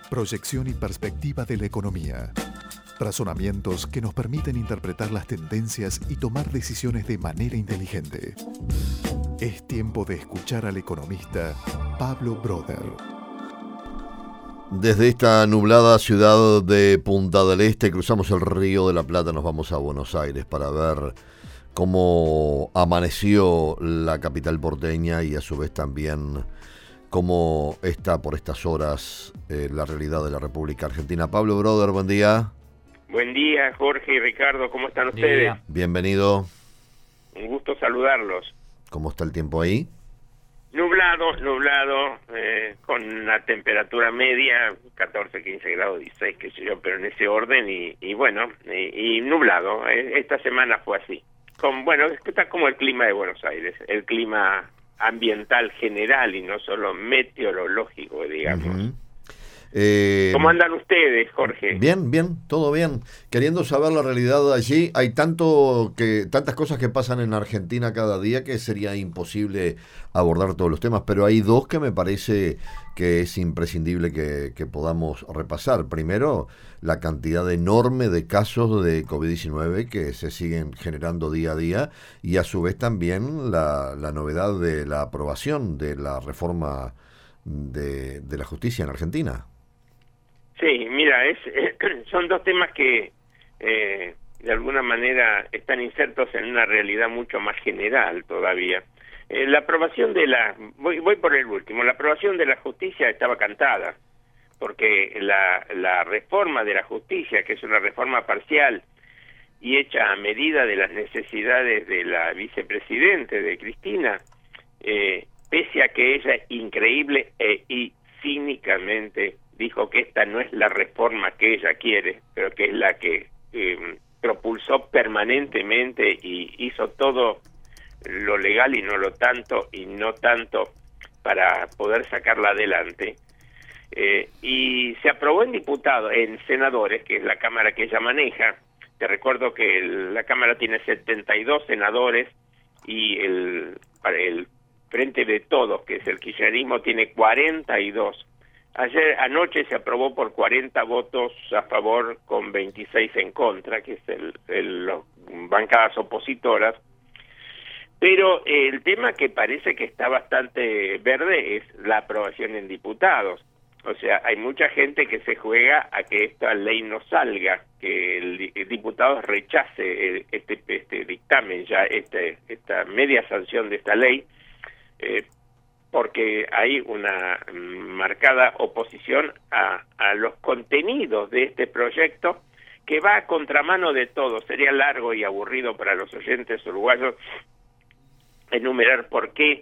proyección y perspectiva de la economía. Razonamientos que nos permiten interpretar las tendencias y tomar decisiones de manera inteligente. Es tiempo de escuchar al economista Pablo Broder. Desde esta nublada ciudad de Punta del Este cruzamos el Río de la Plata, nos vamos a Buenos Aires para ver cómo amaneció la capital porteña y a su vez también cómo está por estas horas la realidad de la República Argentina. Pablo Broder, buen día. Buen día, Jorge y Ricardo, ¿cómo están ustedes? Bienvenido. Un gusto saludarlos. ¿Cómo está el tiempo ahí? Nublado, con una temperatura media, 14, 15 grados, 16, qué sé yo, pero en ese orden, y bueno, y nublado. Esta semana fue así. Está como el clima de Buenos Aires, el clima ambiental general y no solo meteorológico, digamos. Uh-huh. ¿Cómo andan ustedes, Jorge? Bien, todo bien. Queriendo saber la realidad allí, hay tantas cosas que pasan en Argentina cada día que sería imposible abordar todos los temas, pero hay dos que me parece que es imprescindible que podamos repasar. Primero, la cantidad enorme de casos de COVID-19 que se siguen generando día a día y a su vez también la novedad de la aprobación de la reforma de la justicia en Argentina. Sí, mira, son dos temas que de alguna manera están insertos en una realidad mucho más general todavía. La aprobación de voy por el último, la aprobación de la justicia estaba cantada, porque la reforma de la justicia, que es una reforma parcial y hecha a medida de las necesidades de la vicepresidente de Cristina, pese a que ella increíble y cínicamente dijo que esta no es la reforma que ella quiere, pero que es la que propulsó permanentemente y hizo todo lo legal y no tanto para poder sacarla adelante. Y se aprobó en senadores, que es la Cámara que ella maneja. Te recuerdo que la Cámara tiene 72 senadores y el Frente de Todos, que es el kirchnerismo, tiene 42. Anoche se aprobó por 40 votos a favor con 26 en contra, que es las bancadas opositoras. Pero el tema que parece que está bastante verde es la aprobación en diputados. O sea, hay mucha gente que se juega a que esta ley no salga, que el diputado rechace este dictamen, ya esta media sanción de esta ley, porque hay una marcada oposición a los contenidos de este proyecto que va a contramano de todo. Sería largo y aburrido para los oyentes uruguayos enumerar por qué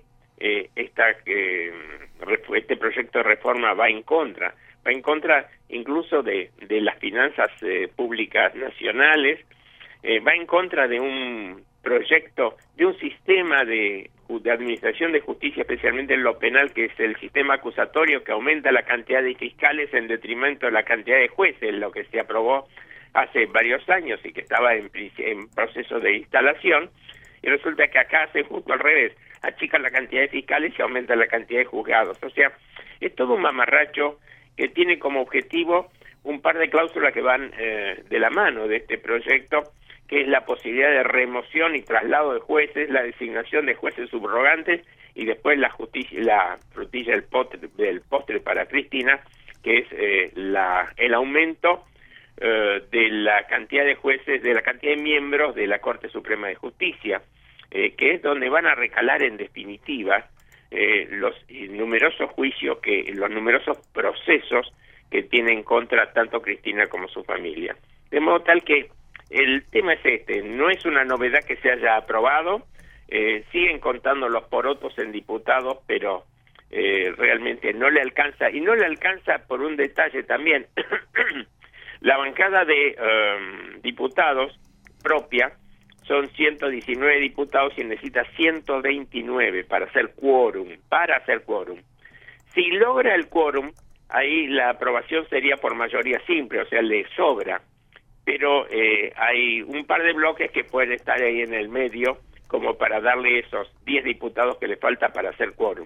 este proyecto de reforma va en contra incluso de las finanzas públicas nacionales, va en contra de un proyecto, de un sistema de administración de justicia, especialmente en lo penal, que es el sistema acusatorio, que aumenta la cantidad de fiscales en detrimento de la cantidad de jueces, lo que se aprobó hace varios años y que estaba en proceso de instalación, y resulta que acá hace justo al revés, achican la cantidad de fiscales y aumenta la cantidad de juzgados. O sea, es todo un mamarracho que tiene como objetivo un par de cláusulas que van de la mano de este proyecto, que es la posibilidad de remoción y traslado de jueces, la designación de jueces subrogantes y después la frutilla del postre para Cristina, que es el aumento de la cantidad de jueces, de la cantidad de miembros de la Corte Suprema de Justicia, que es donde van a recalar en definitiva los numerosos juicios, los numerosos procesos que tienen contra tanto Cristina como su familia. De modo tal que el tema es no es una novedad que se haya aprobado, siguen contando los porotos en diputados, pero realmente no le alcanza, y no le alcanza por un detalle también. La bancada de diputados propia son 119 diputados y necesita 129 para hacer quórum. Si logra el quórum, ahí la aprobación sería por mayoría simple, o sea, le sobra. Pero hay un par de bloques que pueden estar ahí en el medio como para darle esos 10 diputados que le falta para hacer quórum.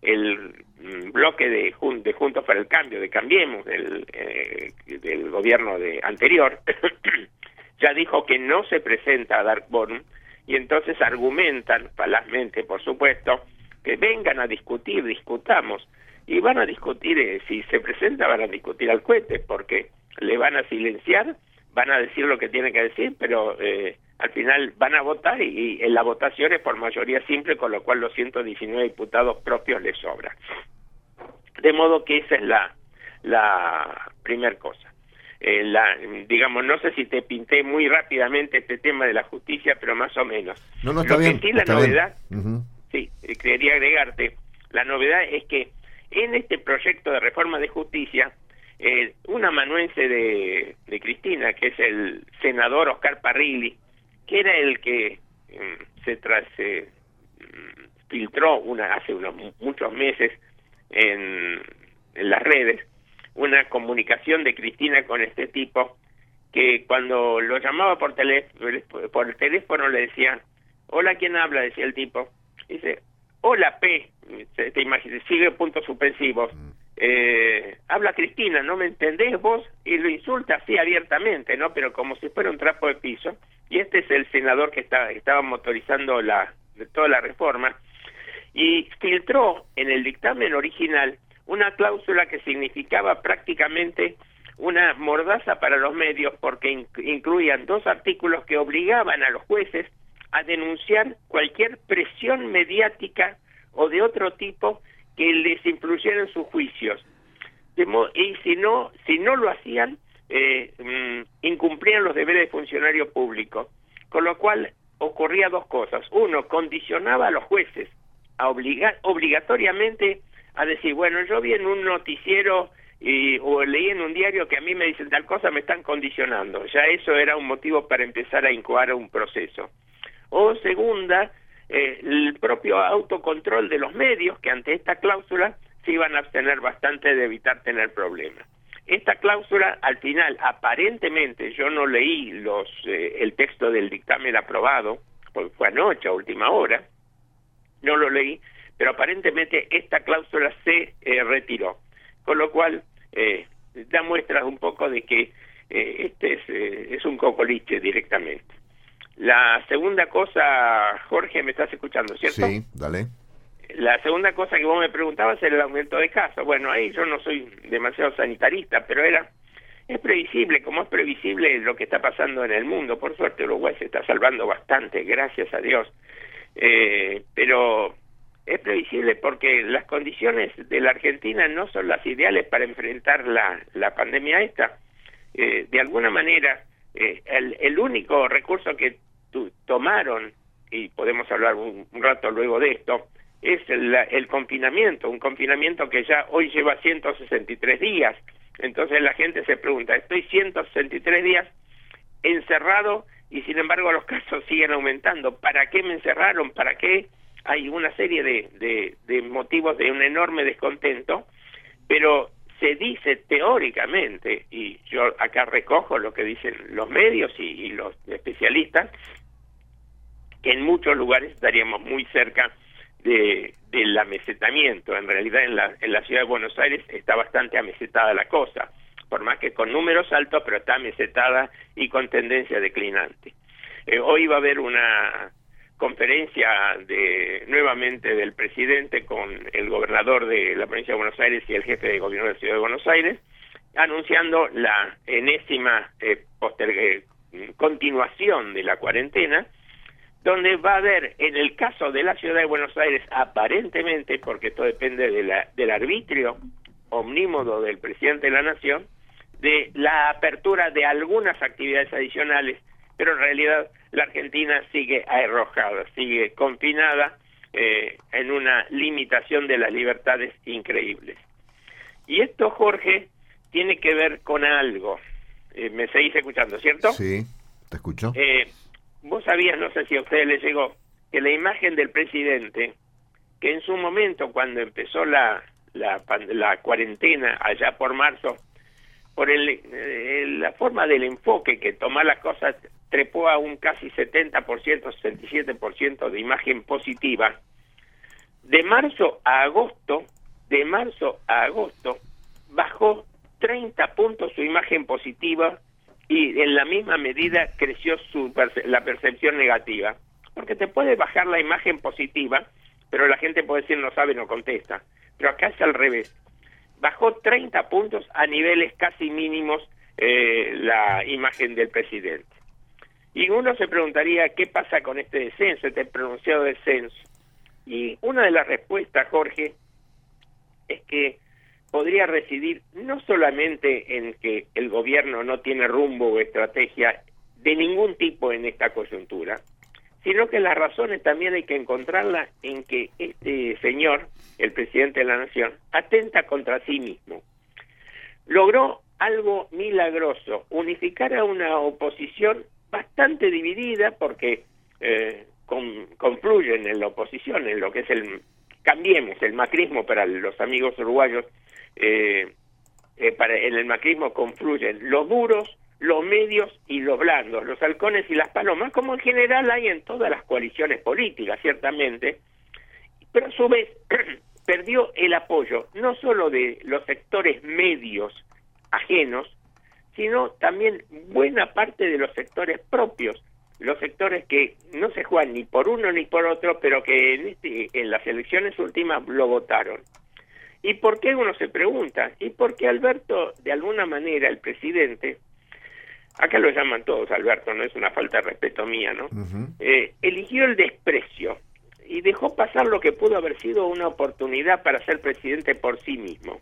el bloque de Juntos para el Cambio, de Cambiemos, del gobierno anterior, ya dijo que no se presenta a dar quórum, y entonces argumentan, falazmente por supuesto, que vengan a discutir, discutamos, y van a discutir, si se presenta van a discutir al cohete, porque le van a silenciar, van a decir lo que tienen que decir, pero al final van a votar y en la votación es por mayoría simple, con lo cual los 119 diputados propios les sobra. De modo que esa es la primera cosa. Digamos, no sé si te pinté muy rápidamente este tema de la justicia, pero más o menos. No, está bien. Sí, la novedad, sí, quería agregarte, la novedad es que en este proyecto de reforma de justicia, un amanuense de Cristina, que es el senador Oscar Parrilli, que era el que se filtró hace muchos meses en las redes, una comunicación de Cristina con este tipo, que cuando lo llamaba por el teléfono le decía, hola, ¿quién habla? Decía el tipo. Dice, hola, P, te imaginas, sigue puntos suspensivos. Habla Cristina, ¿no me entendés vos? Y lo insulta así abiertamente, ¿no? Pero como si fuera un trapo de piso. Y este es el senador que estaba motorizando toda la reforma, y filtró en el dictamen original una cláusula que significaba prácticamente una mordaza para los medios, porque incluían 2 artículos que obligaban a los jueces a denunciar cualquier presión mediática o de otro tipo que les influyera en sus juicios. Y si no lo hacían, incumplían los deberes de funcionario público. Con lo cual ocurría 2 cosas. Uno, condicionaba a los jueces a obligatoriamente a decir, bueno, yo vi en un noticiero o leí en un diario que a mí me dicen tal cosa, me están condicionando. Ya eso era un motivo para empezar a incoar un proceso. O segunda, el propio autocontrol de los medios, que ante esta cláusula se iban a abstener bastante de evitar tener problemas. Esta cláusula, al final, aparentemente, yo no leí el texto del dictamen aprobado, porque fue anoche a última hora, no lo leí, pero aparentemente esta cláusula se retiró, con lo cual da muestras un poco de que este es un cocoliche directamente. La segunda cosa, Jorge, me estás escuchando, ¿cierto? Sí, dale. La segunda cosa que vos me preguntabas era el aumento de casos. Bueno, ahí yo no soy demasiado sanitarista, pero es previsible, como es previsible lo que está pasando en el mundo. Por suerte Uruguay se está salvando bastante, gracias a Dios. Pero es previsible porque las condiciones de la Argentina no son las ideales para enfrentar la pandemia esta. De alguna manera, el único recurso que tomaron, y podemos hablar un rato luego de esto, es el confinamiento, un confinamiento que ya hoy lleva 163 días. Entonces la gente se pregunta, estoy 163 días encerrado y sin embargo los casos siguen aumentando. ¿Para qué me encerraron? ¿Para qué? Hay una serie de motivos de un enorme descontento, pero se dice teóricamente, y yo acá recojo lo que dicen los medios y los especialistas, que en muchos lugares estaríamos muy cerca del amesetamiento. En realidad en la ciudad de Buenos Aires está bastante amesetada la cosa, por más que con números altos, pero está amesetada y con tendencia declinante. Hoy va a haber una conferencia nuevamente del presidente con el gobernador de la provincia de Buenos Aires y el jefe de gobierno de la ciudad de Buenos Aires, anunciando la enésima continuación de la cuarentena, donde va a haber, en el caso de la ciudad de Buenos Aires, aparentemente, porque esto depende del arbitrio omnímodo del presidente de la Nación, de la apertura de algunas actividades adicionales, pero en realidad la Argentina sigue arrojada, sigue confinada en una limitación de las libertades increíbles. Y esto, Jorge, tiene que ver con algo. ¿Me seguís escuchando, cierto? Sí, te escucho. Vos sabías, no sé si a ustedes les llegó, que la imagen del presidente, que en su momento, cuando empezó la cuarentena allá por marzo, por la forma del enfoque que toma las cosas, trepó a un casi 70%, 67% de imagen positiva, de marzo a agosto, bajó 30 puntos su imagen positiva y en la misma medida creció la percepción negativa. Porque te puede bajar la imagen positiva, pero la gente puede decir no sabe, no contesta. Pero acá es al revés. Bajó 30 puntos a niveles casi mínimos la imagen del presidente. Y uno se preguntaría, ¿qué pasa con este descenso, este pronunciado descenso? Y una de las respuestas, Jorge, es que podría residir no solamente en que el gobierno no tiene rumbo o estrategia de ningún tipo en esta coyuntura, sino que las razones también hay que encontrarlas en que este señor, el presidente de la Nación, atenta contra sí mismo. Logró algo milagroso, unificar a una oposición bastante dividida, porque confluyen en la oposición, en lo que es cambiemos, el macrismo para los amigos uruguayos, en el macrismo confluyen los duros, los medios y los blandos, los halcones y las palomas, como en general hay en todas las coaliciones políticas, ciertamente, pero a su vez perdió el apoyo no solo de los sectores medios ajenos, sino también buena parte de los sectores propios, los sectores que no se juegan ni por uno ni por otro, pero que en las elecciones últimas lo votaron. ¿Y por qué uno se pregunta? Y porque Alberto, de alguna manera, el presidente, acá lo llaman todos Alberto, no es una falta de respeto mía, ¿no? Eligió el desprecio y dejó pasar lo que pudo haber sido una oportunidad para ser presidente por sí mismo.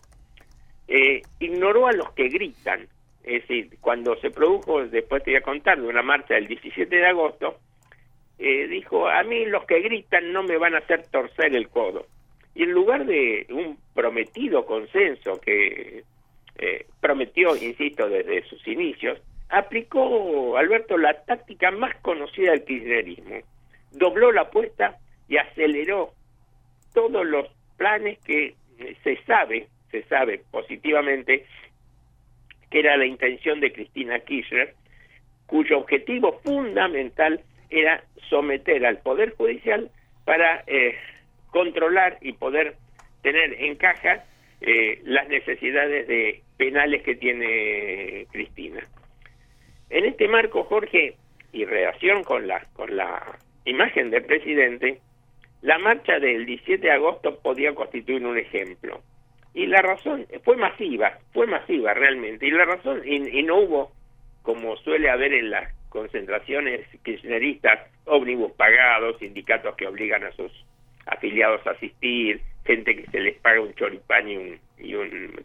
Ignoró a los que gritan. Es decir, cuando se produjo, después te voy a contar, de una marcha del 17 de agosto, dijo, a mí los que gritan no me van a hacer torcer el codo. Y en lugar de un prometido consenso que prometió, insisto, desde sus inicios, aplicó Alberto la táctica más conocida del kirchnerismo. Dobló la apuesta y aceleró todos los planes que se sabe positivamente que era la intención de Cristina Kirchner, cuyo objetivo fundamental era someter al Poder Judicial para controlar y poder tener en caja las necesidades penales que tiene Cristina. En este marco, Jorge, y relación con la imagen del presidente, la marcha del 17 de agosto podía constituir un ejemplo. Y la razón fue masiva realmente, y la razón, y no hubo, como suele haber en las concentraciones kirchneristas, ómnibus pagados, sindicatos que obligan a sus afiliados a asistir, gente que se les paga un choripán y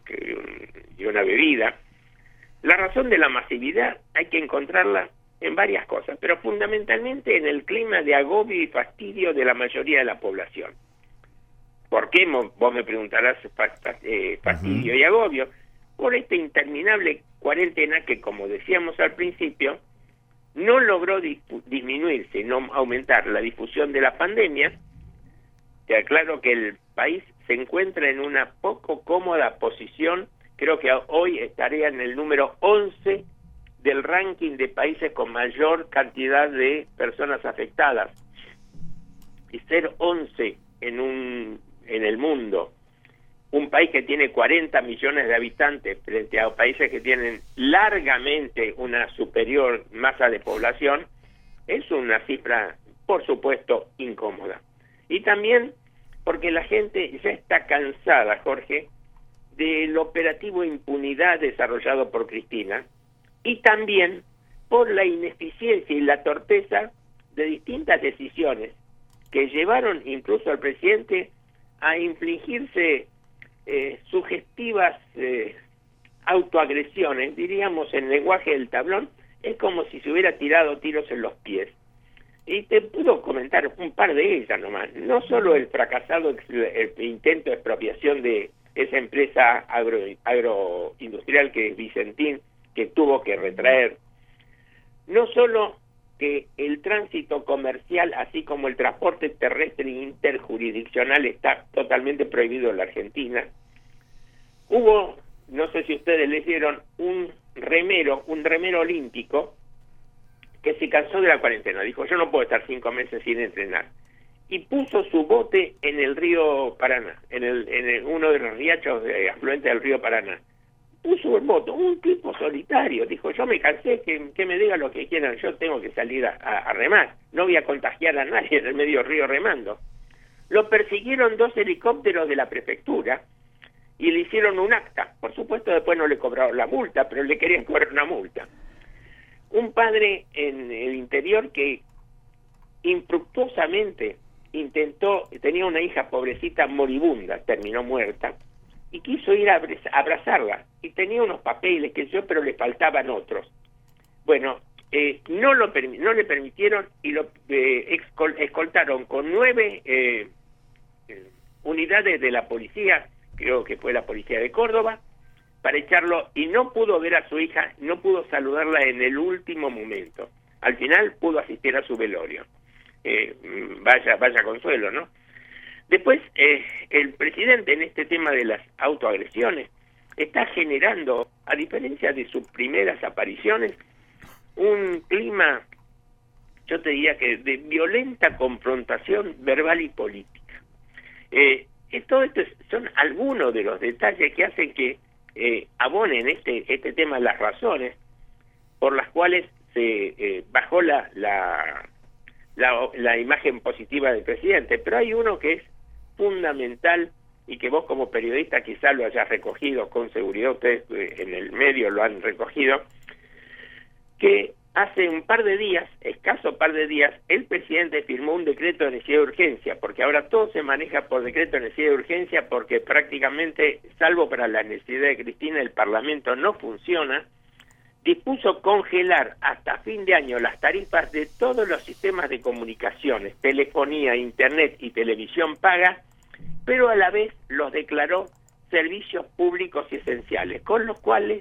una bebida. La razón de la masividad hay que encontrarla en varias cosas, pero fundamentalmente en el clima de agobio y fastidio de la mayoría de la población. ¿Por qué? Vos me preguntarás fastidio y agobio. Por esta interminable cuarentena que, como decíamos al principio, no logró disminuir, sino aumentar la difusión de la pandemia. Te aclaro que el país se encuentra en una poco cómoda posición. Creo que hoy estaría en el número 11 del ranking de países con mayor cantidad de personas afectadas. Y ser 11 en el mundo, un país que tiene 40 millones de habitantes frente a países que tienen largamente una superior masa de población, es una cifra, por supuesto, incómoda. Y también porque la gente ya está cansada, Jorge, del operativo impunidad desarrollado por Cristina, y también por la ineficiencia y la torpeza de distintas decisiones que llevaron incluso al presidente a infligirse sugestivas autoagresiones, diríamos en lenguaje del tablón, es como si se hubiera tirado tiros en los pies. Y te puedo comentar un par de ellas nomás, no solo el fracasado intento de expropiación de esa empresa agroindustrial que es Vicentín, que tuvo que retraer, no solo que el tránsito comercial, así como el transporte terrestre interjurisdiccional, está totalmente prohibido en la Argentina. Hubo, no sé si ustedes leyeron, un remero olímpico que se cansó de la cuarentena. Dijo, yo no puedo estar 5 meses sin entrenar. y puso su bote en el río Paraná, en uno de los riachos afluentes del río Paraná. Puso el bote, un tipo solitario, dijo, yo me cansé, que me digan lo que quieran, yo tengo que salir a remar, no voy a contagiar a nadie en el medio río remando. Lo persiguieron 2 helicópteros de la prefectura y le hicieron un acta. Por supuesto, después no le cobraron la multa, pero le querían cobrar una multa. Un padre en el interior que infructuosamente tenía una hija pobrecita moribunda, terminó muerta, y quiso ir a abrazarla, y tenía unos papeles pero le faltaban otros. Bueno, no le permitieron y lo escoltaron con 9 unidades de la policía, creo que fue la policía de Córdoba, para echarlo, y no pudo ver a su hija, no pudo saludarla en el último momento. Al final pudo asistir a su velorio. Vaya consuelo, ¿no? Después, el presidente en este tema de las autoagresiones está generando, a diferencia de sus primeras apariciones, un clima, yo te diría que de violenta confrontación verbal y política. Todo esto son algunos de los detalles que hacen que abonen este tema las razones por las cuales se bajó la imagen positiva del presidente. Pero hay uno que es fundamental y que vos como periodista quizás lo hayas recogido con seguridad, ustedes en el medio lo han recogido, que hace un par de días, escaso par de días, el presidente firmó un decreto de necesidad de urgencia, porque ahora todo se maneja por decreto de necesidad de urgencia, porque prácticamente, salvo para la necesidad de Cristina, el Parlamento no funciona. Dispuso congelar hasta fin de año las tarifas de todos los sistemas de comunicaciones, telefonía, internet y televisión paga, pero a la vez los declaró servicios públicos y esenciales, con lo cual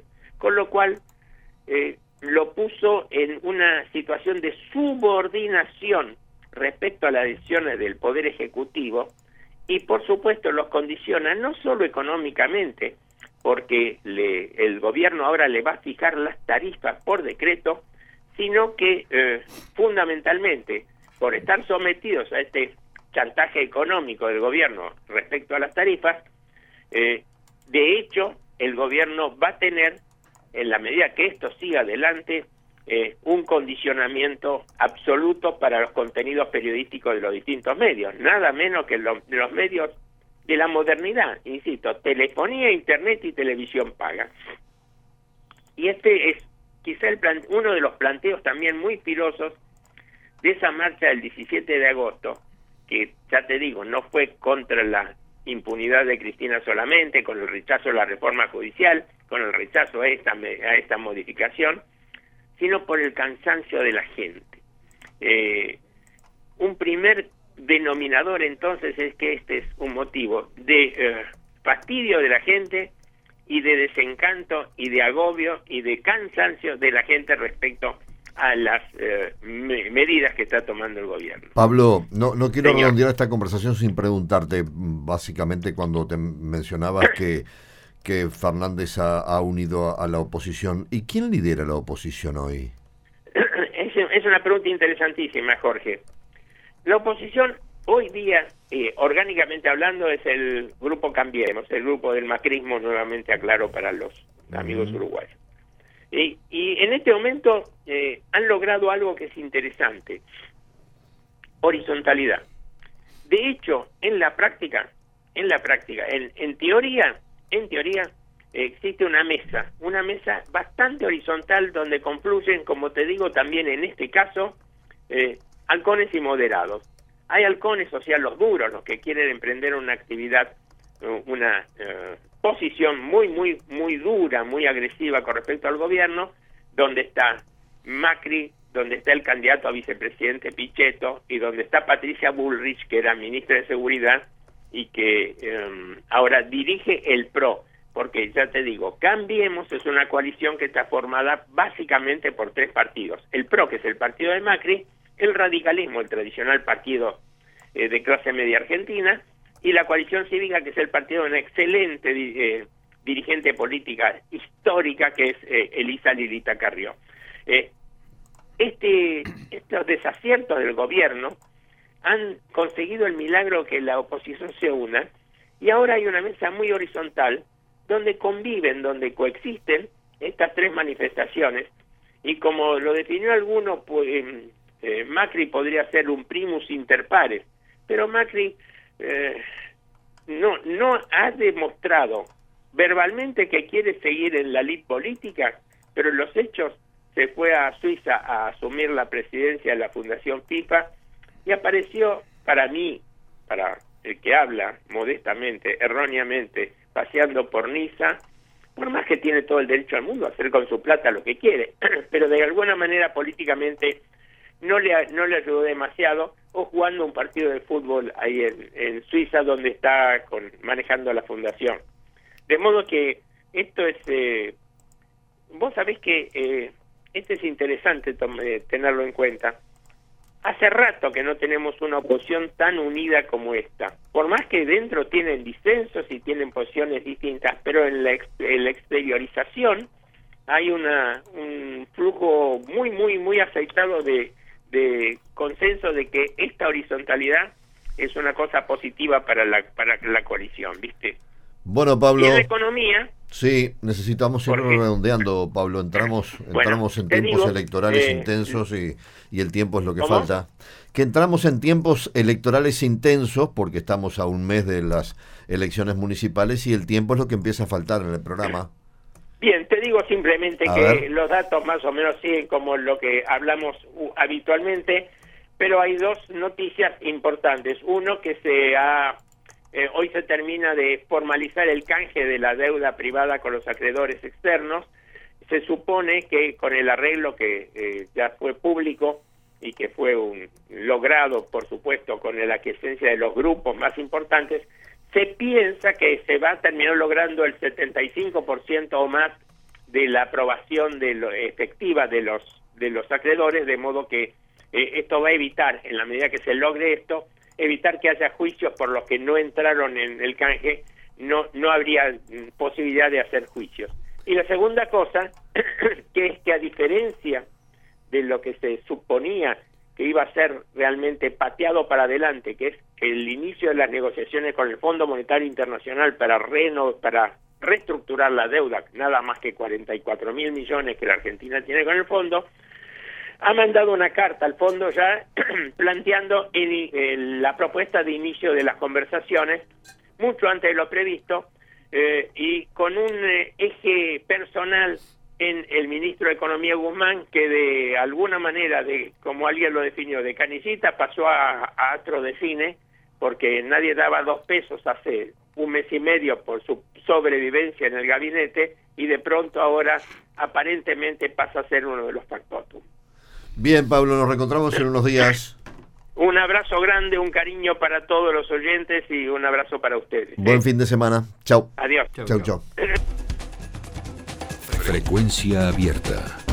lo puso en una situación de subordinación respecto a las decisiones del Poder Ejecutivo, y por supuesto los condiciona no solo económicamente, porque el gobierno ahora le va a fijar las tarifas por decreto, sino que fundamentalmente por estar sometidos a este chantaje económico del gobierno respecto a las tarifas, de hecho el gobierno va a tener, en la medida que esto siga adelante, un condicionamiento absoluto para los contenidos periodísticos de los distintos medios, nada menos que de los medios de la modernidad, insisto, telefonía, internet y televisión paga. Y este es quizá uno de los planteos también muy pirosos de esa marcha del 17 de agosto, que ya te digo, no fue contra la impunidad de Cristina solamente, con el rechazo a la reforma judicial, con el rechazo a esta modificación, sino por el cansancio de la gente. Un primer denominador entonces es que este es un motivo de fastidio de la gente y de desencanto y de agobio y de cansancio de la gente respecto a las medidas que está tomando el gobierno. Pablo, no quiero Señor. redondear esta conversación sin preguntarte, básicamente cuando te mencionabas que Fernández ha unido a la oposición. ¿Y quién lidera la oposición hoy? Es una pregunta interesantísima, Jorge. La oposición hoy día, orgánicamente hablando, es el grupo Cambiemos, el grupo del macrismo, nuevamente aclaro para los amigos uruguayos. Y en este momento han logrado algo que es interesante: horizontalidad. De hecho, en práctica, en teoría, existe una mesa bastante horizontal donde confluyen, como te digo, también en este caso, halcones y moderados. Hay halcones, o sea, los duros, los que quieren emprender una actividad, una posición muy dura, muy agresiva con respecto al gobierno, donde está Macri, donde está el candidato a vicepresidente Pichetto, y donde está Patricia Bullrich, que era ministra de Seguridad y que ahora dirige el PRO, porque ya te digo, Cambiemos es una coalición que está formada básicamente por 3 partidos: el PRO, que es el partido de Macri, el radicalismo, el tradicional partido de clase media argentina, y la coalición cívica, que es el partido de una excelente dirigente política histórica, que es Elisa Lilita Carrió. Estos desaciertos del gobierno han conseguido el milagro que la oposición se una, y ahora hay una mesa muy horizontal donde conviven, donde coexisten estas tres manifestaciones, y como lo definió alguno, pues, Macri podría ser un primus inter pares, pero Macri no ha demostrado verbalmente que quiere seguir en la lid política, pero en los hechos se fue a Suiza a asumir la presidencia de la Fundación FIFA y apareció, para mí, para el que habla modestamente, erróneamente, paseando por Niza, por más que tiene todo el derecho al mundo a hacer con su plata lo que quiere, pero de alguna manera políticamente no le ayudó demasiado, o jugando un partido de fútbol ahí en Suiza, donde está manejando la fundación. De modo que esto es... vos sabés que esto es interesante tenerlo en cuenta. Hace rato que no tenemos una oposición tan unida como esta. Por más que dentro tienen disensos y tienen posiciones distintas, pero en la exteriorización hay un flujo muy aceitado de consenso de que esta horizontalidad es una cosa positiva para la coalición, ¿viste? Bueno, Pablo. Y en la economía... Sí, necesitamos ir redondeando, Pablo. Entramos en tiempos electorales intensos y el tiempo es lo que falta. Que entramos en tiempos electorales intensos porque estamos a un mes de las elecciones municipales y el tiempo es lo que empieza a faltar en el programa. Bien, te digo simplemente que los datos más o menos siguen como lo que hablamos habitualmente, pero hay dos noticias importantes. Uno, que hoy se termina de formalizar el canje de la deuda privada con los acreedores externos. Se supone que con el arreglo que ya fue público y que fue logrado, por supuesto, con la aquiescencia de los grupos más importantes, se piensa que se va a terminar logrando el 75% o más de la aprobación efectiva de los acreedores, de modo que esto va a evitar, en la medida que se logre esto, evitar que haya juicios por los que no entraron en el canje. No habría posibilidad de hacer juicios. Y la segunda cosa, que es que a diferencia de lo que se suponía que iba a ser realmente pateado para adelante, que es el inicio de las negociaciones con el Fondo Monetario Internacional para reestructurar la deuda, nada más que 44.000 millones que la Argentina tiene con el fondo, ha mandado una carta al fondo ya planteando la propuesta de inicio de las conversaciones mucho antes de lo previsto, y con un eje personal en el ministro de Economía Guzmán, que de alguna manera, como alguien lo definió, de canillita pasó a astro de cine, porque nadie daba 2 pesos hace un mes y medio por su sobrevivencia en el gabinete, y de pronto ahora aparentemente pasa a ser uno de los factotum. Bien, Pablo, nos reencontramos en unos días. Un abrazo grande, un cariño para todos los oyentes y un abrazo para ustedes. Buen fin de semana. Chau. Adiós. Chau. Frecuencia abierta.